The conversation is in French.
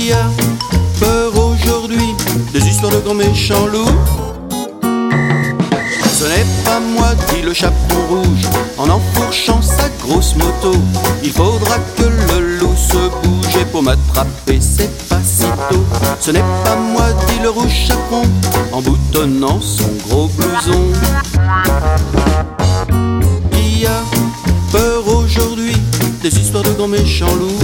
Qui a peur aujourd'hui des histoires de grands méchants loups? Ce n'est pas moi, dit le chaperon rouge, en enfourchant sa grosse moto. Il faudra que le loup se bouge et pour m'attraper c'est pas si tôt. Ce n'est pas moi, dit le rouge chaperon, en boutonnant son gros blouson. Qui a peur aujourd'hui des histoires de grands méchants loups?